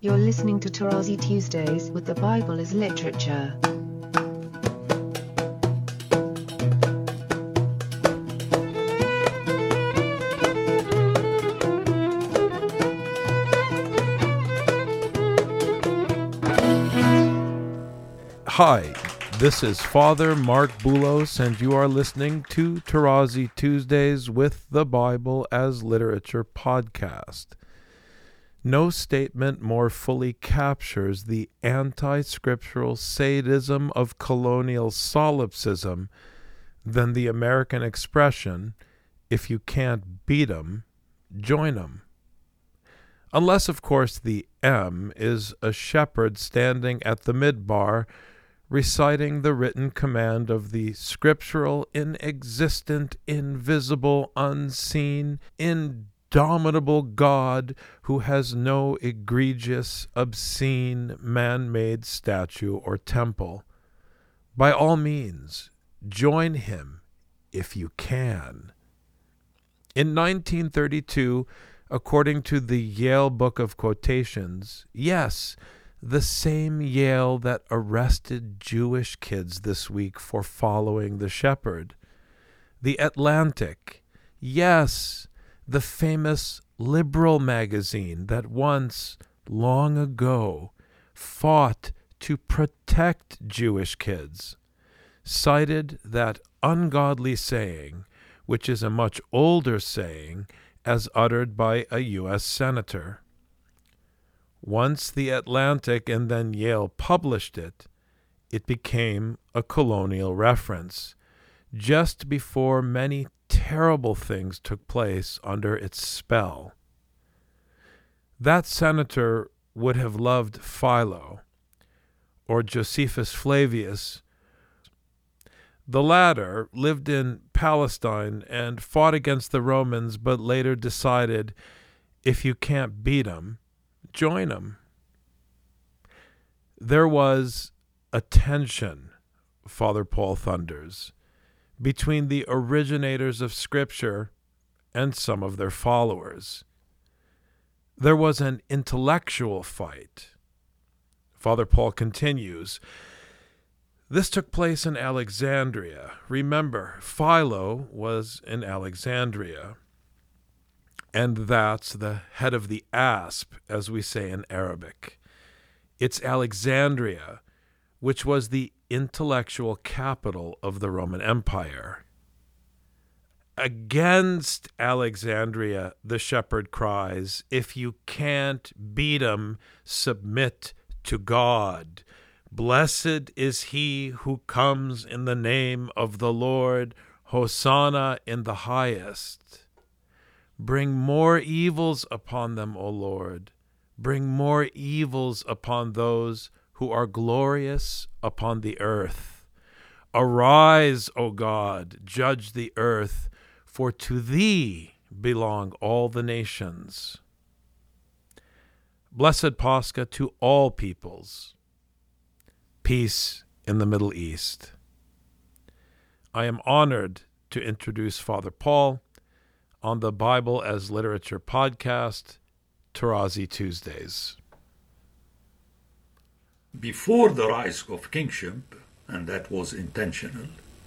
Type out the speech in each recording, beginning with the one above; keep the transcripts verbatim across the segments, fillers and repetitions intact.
You're listening to Tarazi Tuesdays with the Bible as Literature. Hi, this is Father Mark Boulos, and you are listening to Tarazi Tuesdays with the Bible as Literature podcast. No statement more fully captures the anti-scriptural sadism of colonial solipsism than the American expression, if you can't beat 'em, join 'em. Unless, of course, the M is a shepherd standing at the midbar reciting the written command of the scriptural, inexistent, invisible, unseen, indomitable God who has no egregious, obscene, man-made statue or temple. By all means, join him if you can. In nineteen thirty-two, according to the Yale Book of Quotations, yes, the same Yale that arrested Jewish kids this week for following the shepherd. The Atlantic, yes, the famous liberal magazine that once, long ago, fought to protect Jewish kids, cited that ungodly saying, which is a much older saying, as uttered by a U S senator. Once the Atlantic and then Yale published it, it became a colonial reference, just before many terrible things took place under its spell. That senator would have loved Philo, or Josephus Flavius. The latter lived in Palestine and fought against the Romans, but later decided, if you can't beat 'em, join 'em. There was a tension, Father Paul thunders, between the originators of Scripture and some of their followers. There was an intellectual fight. Father Paul continues, this took place in Alexandria. Remember, Philo was in Alexandria. And that's the head of the asp, as we say in Arabic. It's Alexandria, which was the intellectual capital of the Roman Empire. Against Alexandria, the shepherd cries, if you can't beat 'em, submit to God. Blessed is he who comes in the name of the Lord. Hosanna in the highest. Bring more evils upon them, O Lord. Bring more evils upon those who are glorious upon the earth. Arise, O God, judge the earth, for to thee belong all the nations. Blessed Pascha to all peoples. Peace in the Middle East. I am honored to introduce Father Paul on the Bible as Literature podcast, Tarazi Tuesdays. Before the rise of kingship, and that was intentional,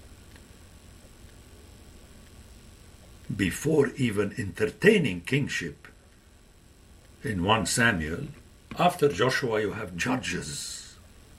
before even entertaining kingship in First Samuel, after Joshua you have judges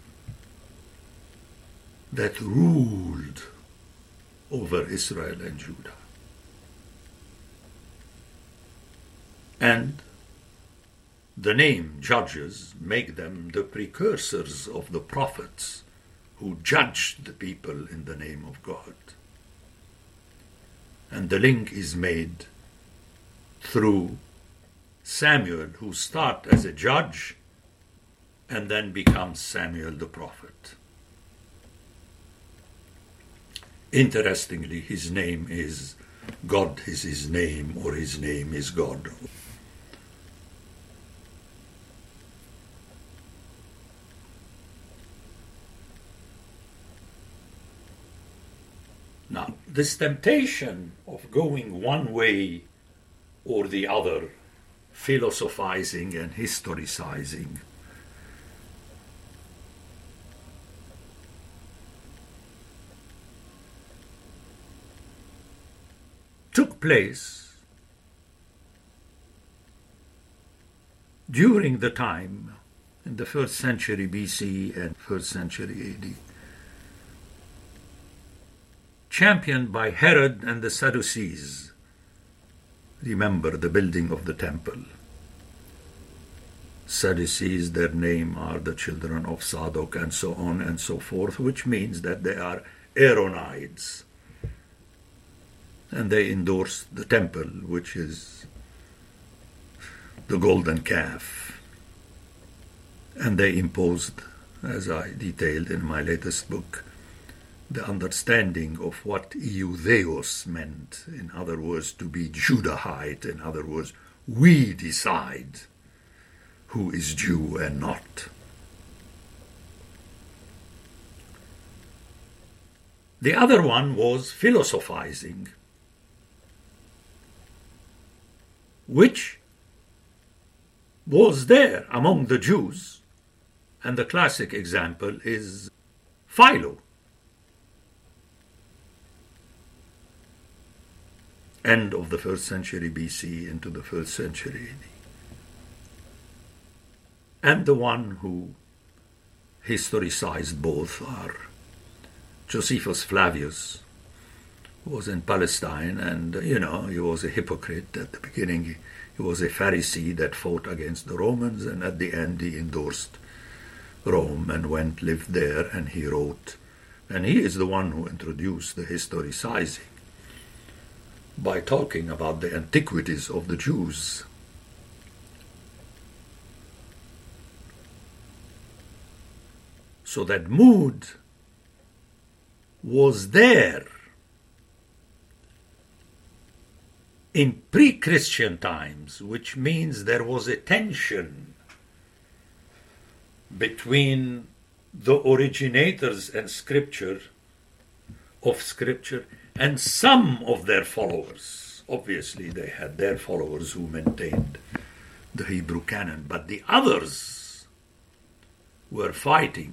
that ruled over Israel and Judah. And the name judges make them the precursors of the prophets who judged the people in the name of God. And the link is made through Samuel, who starts as a judge and then becomes Samuel the prophet. Interestingly, his name is God is his name, or his name is God. Now, this temptation of going one way or the other philosophizing and historicizing. Took place during the time in the first century B C and first century A D, championed by Herod and the Sadducees. Remember the building of the temple. Sadducees, their name are the children of Zadok, and so on and so forth, which means that they are Aaronites. And they endorsed the temple, which is the golden calf. And they imposed, as I detailed in my latest book, the understanding of what Iudeos meant, in other words, to be Judahite, in other words, we decide who is Jew and not. The other one was philosophizing, which was there among the Jews, and the classic example is Philo. End of the first century B C into the first century A D. And the one who historicized both are Josephus Flavius, who was in Palestine, and, you know, he was a hypocrite. At the beginning, he, he was a Pharisee that fought against the Romans, and at the end he endorsed Rome and went, lived there, and he wrote. And he is the one who introduced the historicizing by talking about the antiquities of the Jews. So that mood was there in pre-Christian times, which means there was a tension between the originators and scripture of scripture and some of their followers. Obviously, they had their followers who maintained the Hebrew canon, but the others were fighting.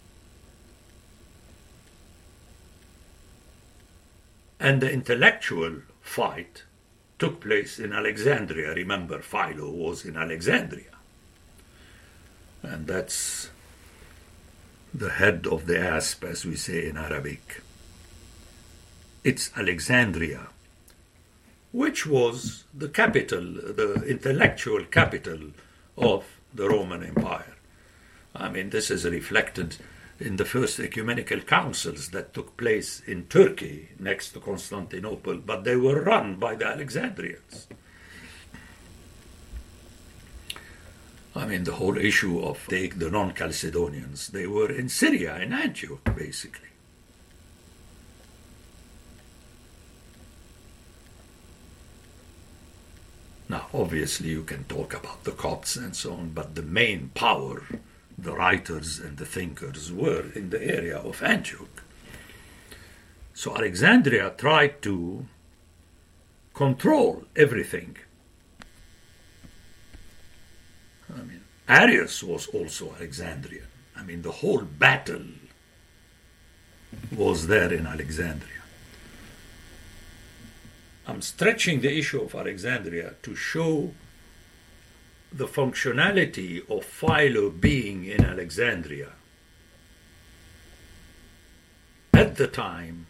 And the intellectual fight took place in Alexandria. Remember, Philo was in Alexandria. And that's the head of the asp, as we say in Arabic. It's Alexandria, which was the capital, the intellectual capital of the Roman Empire. I mean, this is reflected in the first ecumenical councils that took place in Turkey next to Constantinople, but they were run by the Alexandrians. I mean, the whole issue of the, the non-Chalcedonians, they were in Syria, in Antioch, basically. Now, obviously, you can talk about the Copts and so on, but the main power, the writers and the thinkers, were in the area of Antioch. So Alexandria tried to control everything. I mean, Arius was also Alexandrian. I mean, the whole battle was there in Alexandria. I'm stretching the issue of Alexandria to show the functionality of Philo being in Alexandria at the time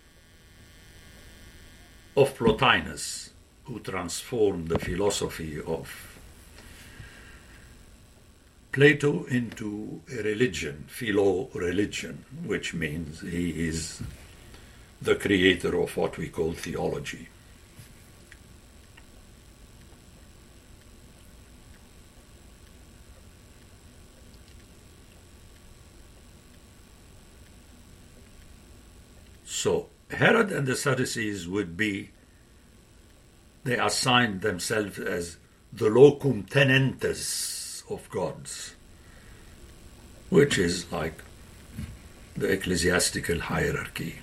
of Plotinus, who transformed the philosophy of Plato into a religion, philo-religion, which means he is the creator of what we call theology. So Herod and the Sadducees would be, they assigned themselves as the locum tenentes of gods, which is like the ecclesiastical hierarchy.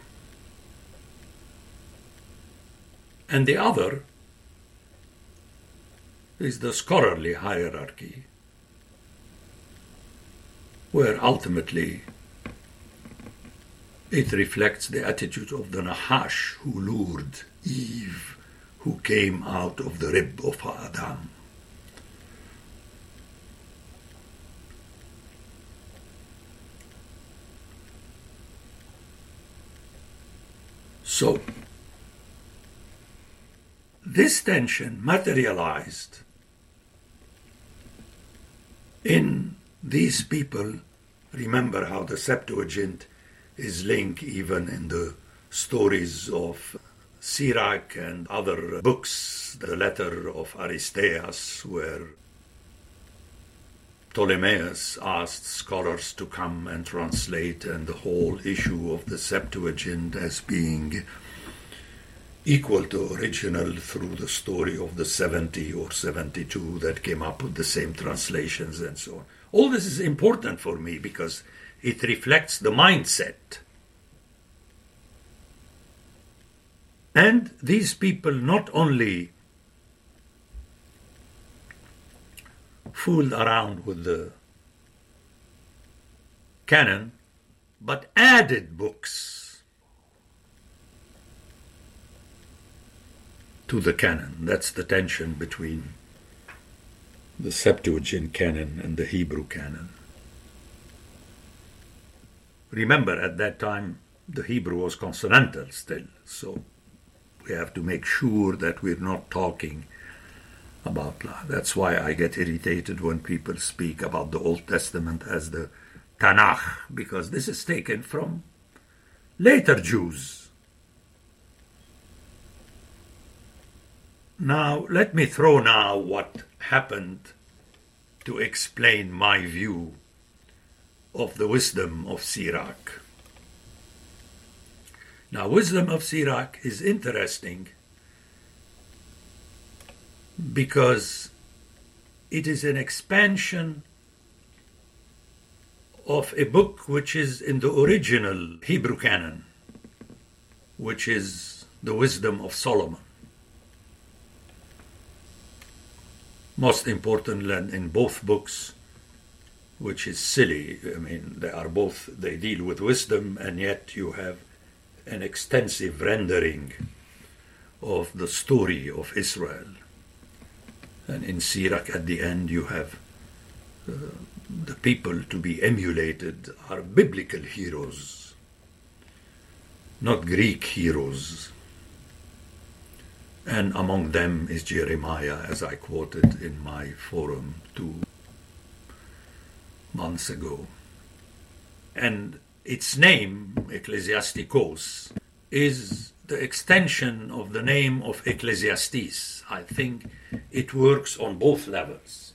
And the other is the scholarly hierarchy, where ultimately it reflects the attitude of the Nahash who lured Eve, who came out of the rib of Adam. So, this tension materialized in these people. Remember how the Septuagint is linked even in the stories of Sirach and other books, the letter of Aristeas, where Ptolemaeus asked scholars to come and translate, and the whole issue of the Septuagint as being equal to original through the story of the seventy or seventy-two that came up with the same translations and so on. All this is important for me because it reflects the mindset. And these people not only fooled around with the canon, but added books to the canon. That's the tension between the Septuagint canon and the Hebrew canon. Remember, at that time, the Hebrew was consonantal still, so we have to make sure that we're not talking about law. That's why I get irritated when people speak about the Old Testament as the Tanakh, because this is taken from later Jews. Now, let me throw now what happened to explain my view of the wisdom of Sirach. Now, wisdom of Sirach is interesting because it is an expansion of a book which is in the original Hebrew canon, which is the Wisdom of Solomon. Most important in both books, which is silly. I mean, they are both, they deal with wisdom, and yet you have an extensive rendering of the story of Israel. And in Sirach, at the end, you have uh, the people to be emulated are biblical heroes, not Greek heroes. And among them is Jeremiah, as I quoted in my forum two months ago. And its name, Ecclesiasticos, is the extension of the name of Ecclesiastes. I think it works on both levels.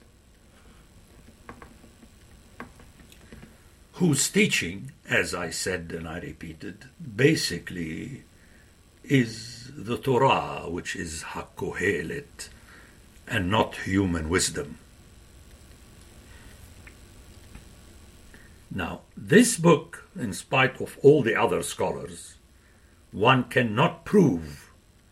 Whose teaching, as I said and I repeated, basically is the Torah, which is HaKohelet, and not human wisdom. Now, this book, in spite of all the other scholars, one cannot prove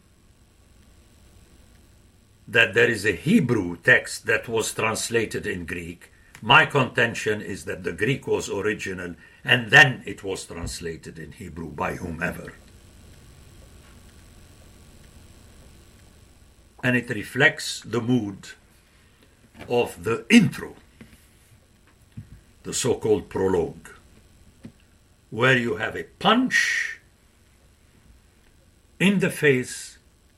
that there is a Hebrew text that was translated in Greek. My contention is that the Greek was original and then it was translated in Hebrew by whomever. And it reflects the mood of the intro, the so-called prologue, where you have a punch in the face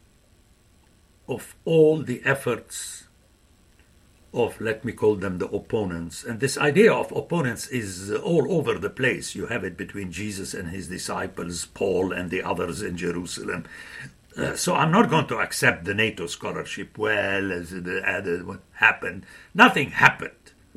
of all the efforts of, let me call them the opponents. And this idea of opponents is all over the place. You have it between Jesus and his disciples, Paul and the others in Jerusalem. Uh, so I'm not going to accept the NATO scholarship. Well, as it added, what happened? Nothing happened.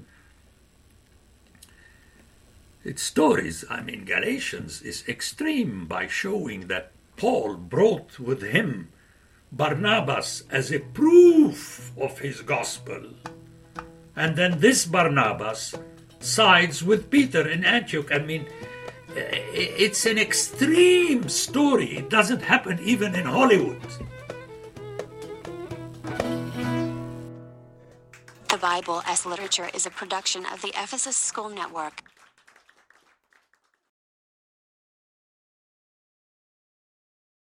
Its stories, I mean, Galatians is extreme by showing that Paul brought with him Barnabas as a proof of his gospel. And then this Barnabas sides with Peter in Antioch. I mean, it's an extreme story. It doesn't happen even in Hollywood. The Bible as Literature is a production of the Ephesus School Network.